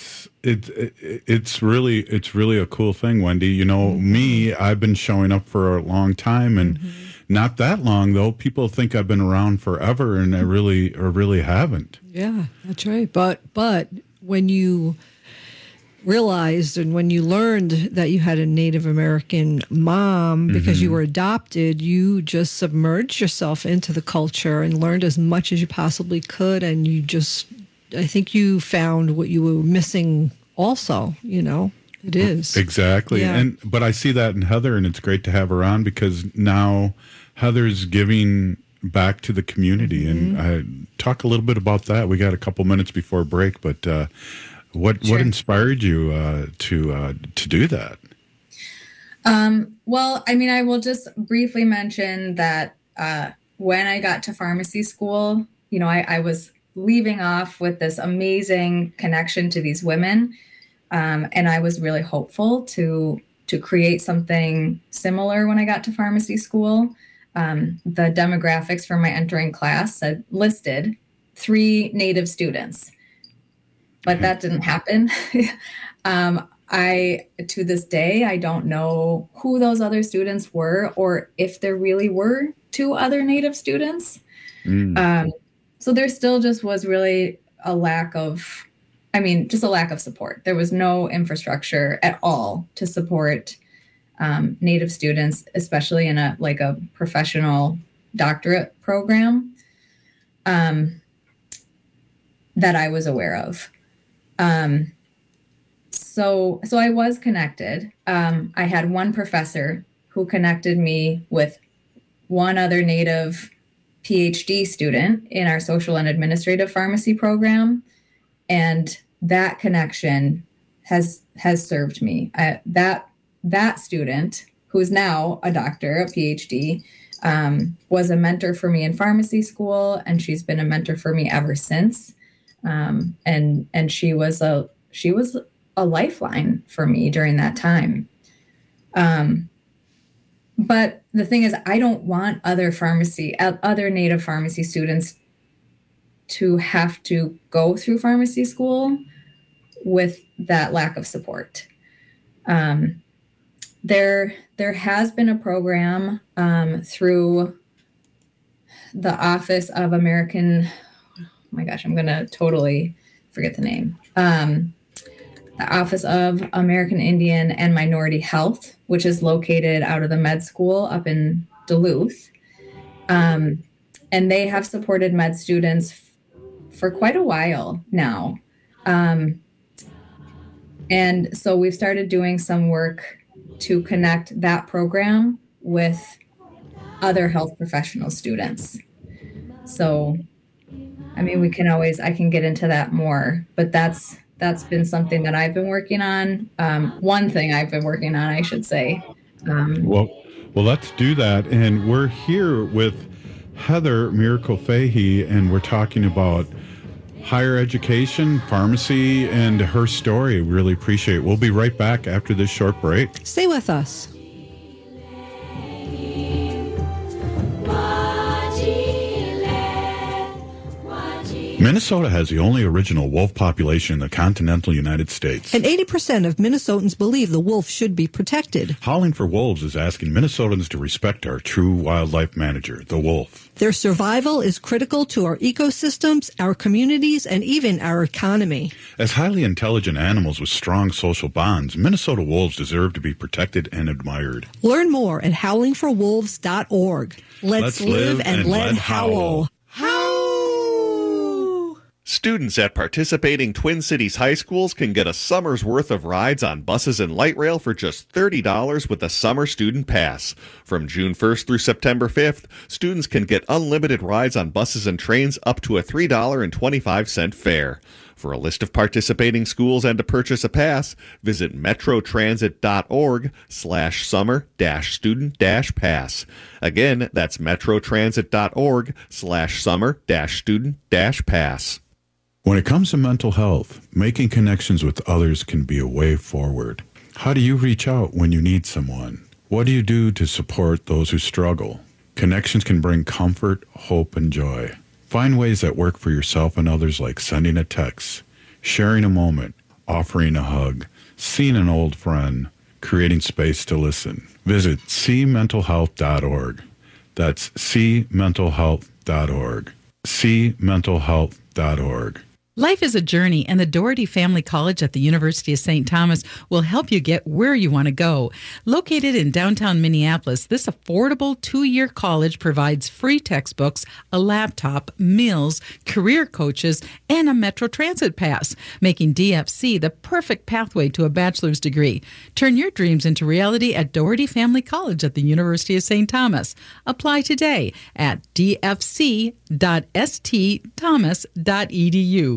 Speaker 26: really a cool thing, Wendy. Me, I've been showing up for a long time, and not that long though. People think I've been around forever, and I really haven't.
Speaker 19: Yeah, that's right. But when you realized, and when you learned that you had a Native American mom because you were adopted, you just submerged yourself into the culture and learned as much as you possibly could. And I think you found what you were missing also, It is.
Speaker 26: Exactly.
Speaker 19: Yeah.
Speaker 26: But I see that in Heather, and it's great to have her on because now Heather's giving back to the community. And I talk a little bit about that. We got a couple minutes before break, but what inspired you to do that?
Speaker 18: Well, I will just briefly mention that when I got to pharmacy school, I was leaving off with this amazing connection to these women. And I was really hopeful to create something similar when I got to pharmacy school. The demographics for my entering class listed 3 Native students, but that didn't happen. To this day, I don't know who those other students were or if there really were 2 other Native students. So there still just was really a lack of support. There was no infrastructure at all to support Native students, especially in a professional doctorate program that I was aware of. So I was connected. I had one professor who connected me with one other Native PhD student in our social and administrative pharmacy program. And that connection has served me. That student, who is now a doctor, a PhD, was a mentor for me in pharmacy school, and she's been a mentor for me ever since. And she was a lifeline for me during that time. But the thing is, I don't want other Native pharmacy students to have to go through pharmacy school with that lack of support. There has been a program through the Office of American, oh my gosh, I'm going to totally forget the name. The Office of American Indian and Minority Health, which is located out of the med school up in Duluth. And they have supported med students for quite a while now. And so we've started doing some work to connect that program with other health professional students. So, I can get into that more, but that's been something that I've been working on. One thing I've been working on, I should say.
Speaker 26: Well, let's do that. And we're here with Heather Miracle Fahey, and we're talking about higher education, pharmacy, and her story. Really appreciate it. We'll be right back after this short break.
Speaker 19: Stay with us.
Speaker 26: Minnesota has the only original wolf population in the continental United States.
Speaker 19: And 80% of Minnesotans believe the wolf should be protected.
Speaker 26: Howling for Wolves is asking Minnesotans to respect our true wildlife manager, the wolf.
Speaker 19: Their survival is critical to our ecosystems, our communities, and even our economy.
Speaker 26: As highly intelligent animals with strong social bonds, Minnesota wolves deserve to be protected and admired.
Speaker 19: Learn more at howlingforwolves.org. Let's live and let howl.
Speaker 15: Students at participating Twin Cities high schools can get a summer's worth of rides on buses and light rail for just $30 with a summer student pass. From June 1st through September 5th, students can get unlimited rides on buses and trains up to a $3.25 fare. For a list of participating schools and to purchase a pass, visit metrotransit.org/summer-student-pass. Again, that's metrotransit.org/summer-student-pass.
Speaker 26: When it comes to mental health, making connections with others can be a way forward. How do you reach out when you need someone? What do you do to support those who struggle? Connections can bring comfort, hope, and joy. Find ways that work for yourself and others, like sending a text, sharing a moment, offering a hug, seeing an old friend, creating space to listen. Visit cmentalhealth.org. That's cmentalhealth.org. cmentalhealth.org.
Speaker 2: Life is a journey, and the Doherty Family College at the University of St. Thomas will help you get where you want to go. Located in downtown Minneapolis, this affordable 2-year college provides free textbooks, a laptop, meals, career coaches, and a Metro Transit pass, making DFC the perfect pathway to a bachelor's degree. Turn your dreams into reality at Doherty Family College at the University of St. Thomas. Apply today at dfc.stthomas.edu.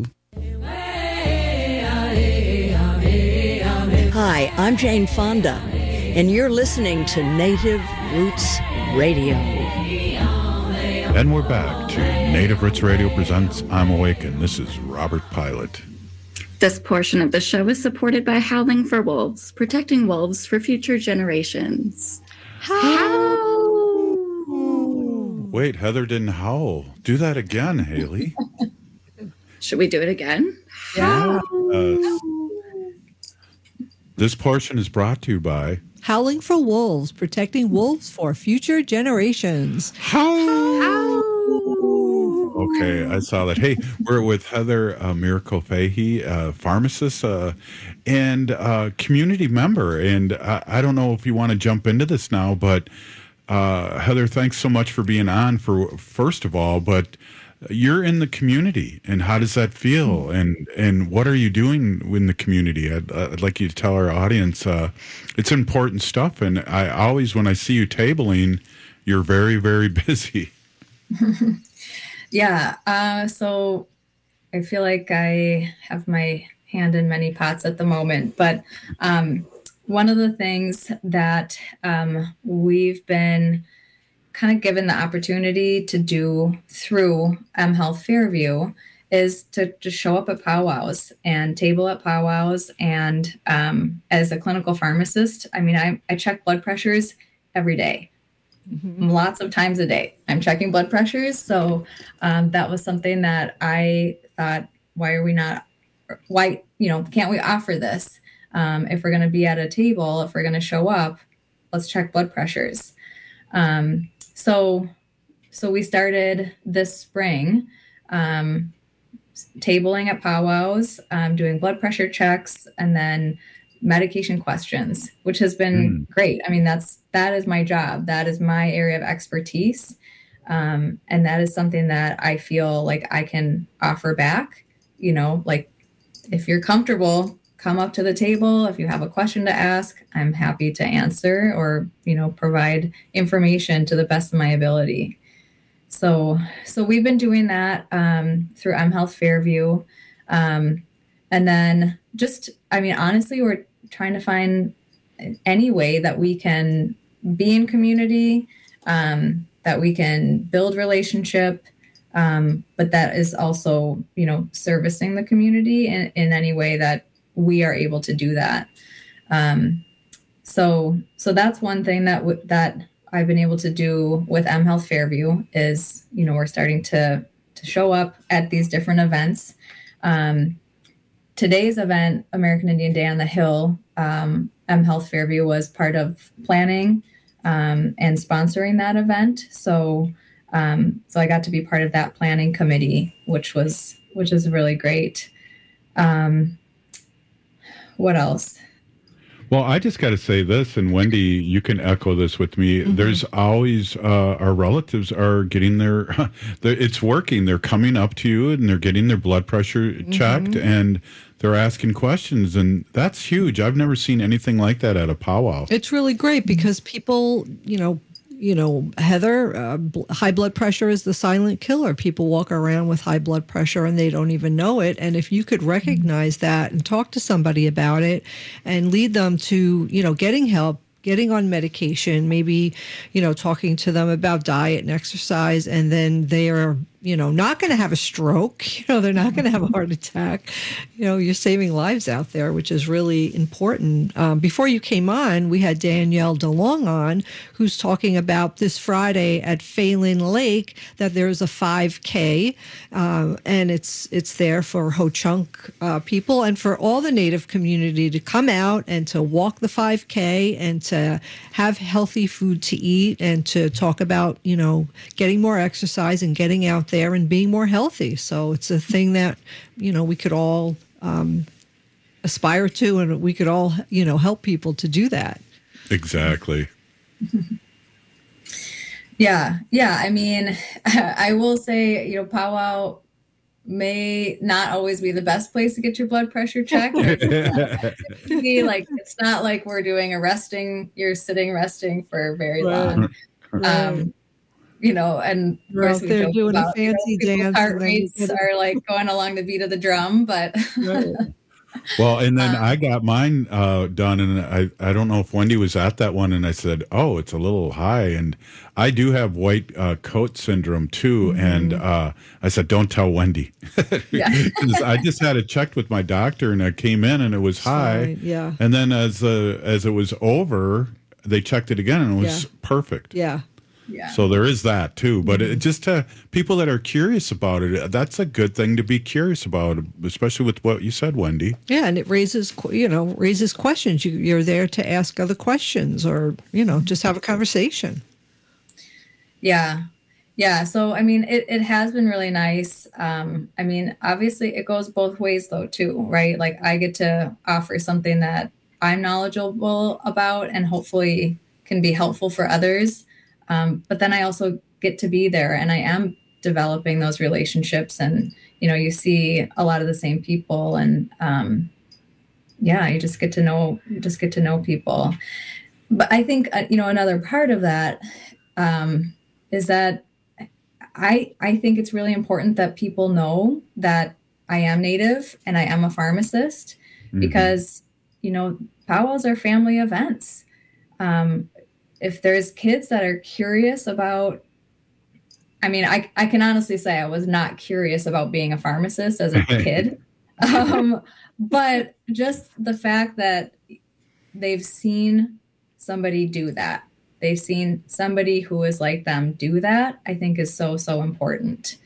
Speaker 4: Hi, I'm Jane Fonda, and you're listening to Native Roots Radio.
Speaker 26: And we're back to Native Roots Radio presents I'm Awake, and this is Robert Pilot.
Speaker 20: This portion of the show is supported by Howling for Wolves, protecting wolves for future generations. Howl!
Speaker 26: Wait, Heather didn't howl. Do that again, Haley.
Speaker 20: Should we do it again?
Speaker 26: Yeah. This portion is brought to you by
Speaker 19: Howling for Wolves, protecting wolves for future generations.
Speaker 26: Howl! Okay, I saw that. Hey, we're with Heather Miracle Fahey, pharmacist and community member. And I don't know if you want to jump into this now, but Heather, thanks so much for being on, first of all, but you're in the community, and how does that feel? And what are you doing in the community? I'd like you to tell our audience. It's important stuff, and I always, when I see you tabling, you're very, very busy.
Speaker 18: Yeah. So I feel like I have my hand in many pots at the moment, but one of the things that we've been kind of given the opportunity to do through Health Fairview is to show up at powwows and table at powwows. And as a clinical pharmacist, I mean, I check blood pressures every day, lots of times a day. I'm checking blood pressures. So that was something that I thought, can't we offer this? If we're going to be at a table, if we're going to show up, let's check blood pressures. So we started this spring, tabling at powwows, doing blood pressure checks, and then medication questions, which has been great. I mean, that is my job. That is my area of expertise. And that is something that I feel like I can offer back, like if you're comfortable, come up to the table. If you have a question to ask, I'm happy to answer or, provide information to the best of my ability. So we've been doing that through Health Fairview. And then honestly, we're trying to find any way that we can be in community, that we can build relationship, but that is also, servicing the community in any way that we are able to do that. So that's one thing that I've been able to do with Health Fairview is, we're starting to show up at these different events. Today's event, American Indian Day on the Hill, Health Fairview was part of planning and sponsoring that event. So I got to be part of that planning committee, which is really great. What else?
Speaker 26: Well, I just got to say this, and Wendy, you can echo this with me. There's always our relatives are getting it's working. They're coming up to you and they're getting their blood pressure checked and they're asking questions. And that's huge. I've never seen anything like that at a powwow.
Speaker 19: It's really great because people, Heather, high blood pressure is the silent killer. People walk around with high blood pressure and they don't even know it. And if you could recognize that and talk to somebody about it and lead them to, getting help, getting on medication, maybe, talking to them about diet and exercise, and then they are, not going to have a stroke, they're not going to have a heart attack. You're saving lives out there, which is really important. Before you came on, we had Danielle DeLong on, who's talking about this Friday at Phelan Lake that there's a 5K, and it's there for Ho-Chunk people and for all the Native community to come out and to walk the 5K and to have healthy food to eat and to talk about, getting more exercise and getting out out there and being more healthy. So it's a thing that, we could all aspire to, and we could all, help people to do that.
Speaker 26: Exactly.
Speaker 18: Yeah. I mean, I will say, powwow may not always be the best place to get your blood pressure checked. It's not like we're doing you're sitting resting for very long. And of course
Speaker 19: they're doing a fancy dance.
Speaker 18: Heart rates are like going along the beat of the drum, but
Speaker 26: well, and then I got mine done, and I don't know if Wendy was at that one, and I said, oh, it's a little high, and I do have white coat syndrome too, and I said, don't tell Wendy. I just had it checked with my doctor, and I came in, and it was high, and then as it was over, they checked it again, and it was perfect.
Speaker 19: Yeah.
Speaker 26: So there is that too, but it just people that are curious about it, that's a good thing to be curious about, especially with what you said, Wendy.
Speaker 19: Yeah, and it raises questions. You're there to ask other questions, or just have a conversation.
Speaker 18: Yeah. So I mean, it has been really nice. I mean, obviously, it goes both ways though too, right? Like I get to offer something that I'm knowledgeable about, and hopefully can be helpful for others. But then I also get to be there, and I am developing those relationships, and, you see a lot of the same people, and, you just get to know people. But I think, another part of that, is that I think it's really important that people know that I am Native and I am a pharmacist, because, powwows are family events. If there's kids that are curious about, I mean, I can honestly say I was not curious about being a pharmacist as a kid. But just the fact that they've seen somebody do that, they've seen somebody who is like them do that, I think is so, so important.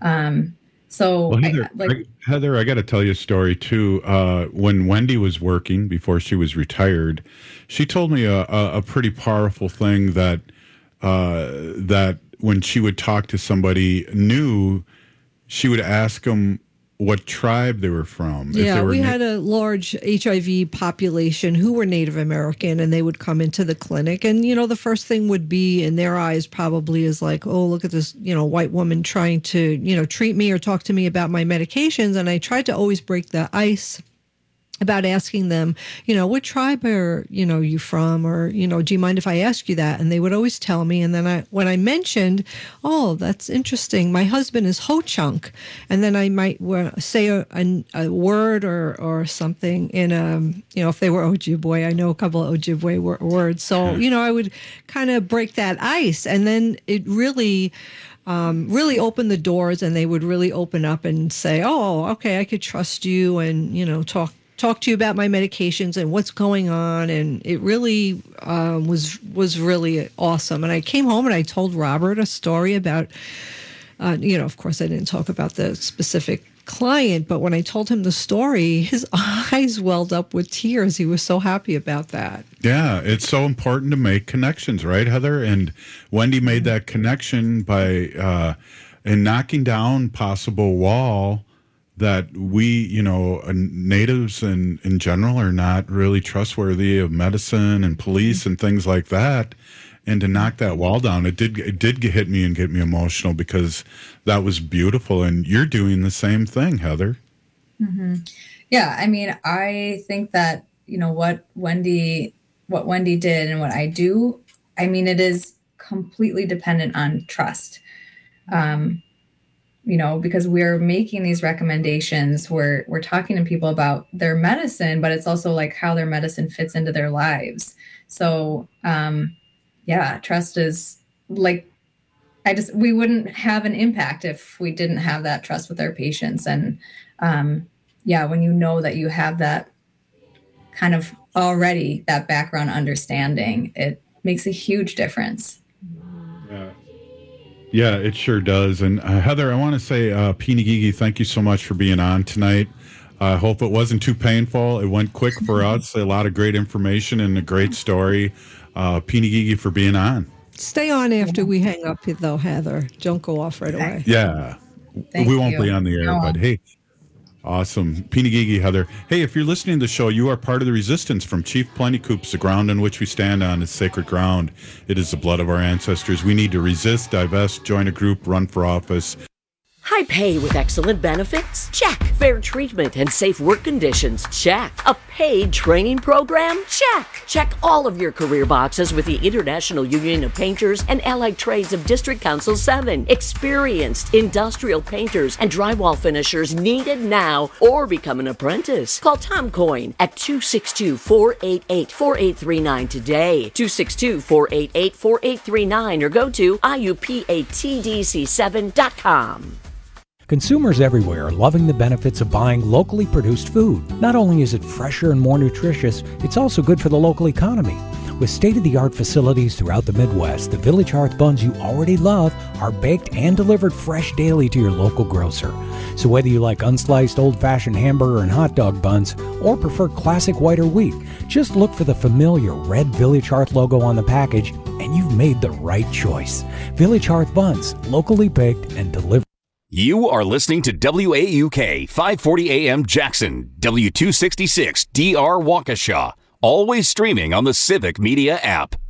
Speaker 26: Heather, I got to tell you a story too. When Wendy was working before she was retired, she told me a pretty powerful thing that when she would talk to somebody new, she would ask them what tribe they were from.
Speaker 19: Yeah, we had a large HIV population who were Native American, and they would come into the clinic. And, the first thing would be in their eyes probably is like, oh, look at this, white woman trying to, treat me or talk to me about my medications. And I tried to always break the ice about asking them, what tribe are, you from? Or, do you mind if I ask you that? And they would always tell me. And then when I mentioned, oh, that's interesting, my husband is Ho-Chunk. And then I might say a word or something in, if they were Ojibwe, I know a couple of Ojibwe words. So, I would kind of break that ice. And then it really opened the doors, and they would really open up and say, oh, okay, I could trust you, and, talk to you about my medications and what's going on. And it really was really awesome. And I came home and I told Robert a story about, of course I didn't talk about the specific client, but when I told him the story, his eyes welled up with tears. He was so happy about that.
Speaker 26: Yeah, it's so important to make connections, right, Heather? And Wendy made that connection by in knocking down possible wall that we, natives in general are not really trustworthy of medicine and police and things like that. And to knock that wall down, it did hit me and get me emotional, because that was beautiful. And you're doing the same thing, Heather.
Speaker 18: Mm-hmm. Yeah, I mean, I think that, what Wendy did and what I do, I mean, it is completely dependent on trust. Because we're making these recommendations, we're talking to people about their medicine, but it's also like how their medicine fits into their lives. So, trust is like, we wouldn't have an impact if we didn't have that trust with our patients. And, when you know that you have that kind of already, that background understanding, it makes a huge difference.
Speaker 26: Yeah, it sure does. And Heather, I want to say, Pinigigi, thank you so much for being on tonight. I hope it wasn't too painful. It went quick for us. A lot of great information and a great story. Pinigigi for being on.
Speaker 19: Stay on after we hang up, though, Heather. Don't go off right away.
Speaker 26: Yeah. We won't be on the air, but hey, awesome. Pinigigi, Heather. Hey, if you're listening to the show, you are part of the resistance from Chief Plentycoops. The ground on which we stand on is sacred ground. It is the blood of our ancestors. We need to resist, divest, join a group, run for office.
Speaker 5: High pay with excellent benefits? Check. Fair treatment and safe work conditions? Check. A paid training program? Check. Check all of your career boxes with the International Union of Painters and Allied Trades of District Council 7. Experienced industrial painters and drywall finishers needed now, or become an apprentice. Call Tom Coyne at 262-488-4839 today. 262-488-4839 or go to IUPATDC7.com.
Speaker 6: Consumers everywhere are loving the benefits of buying locally produced food. Not only is it fresher and more nutritious, it's also good for the local economy. With state-of-the-art facilities throughout the Midwest, the Village Hearth buns you already love are baked and delivered fresh daily to your local grocer. So whether you like unsliced old-fashioned hamburger and hot dog buns or prefer classic white or wheat, just look for the familiar red Village Hearth logo on the package and you've made the right choice. Village Hearth buns, locally baked and delivered.
Speaker 1: You are listening to WAUK 540 AM Jackson, W266 DR Waukesha, always streaming on the Civic Media app.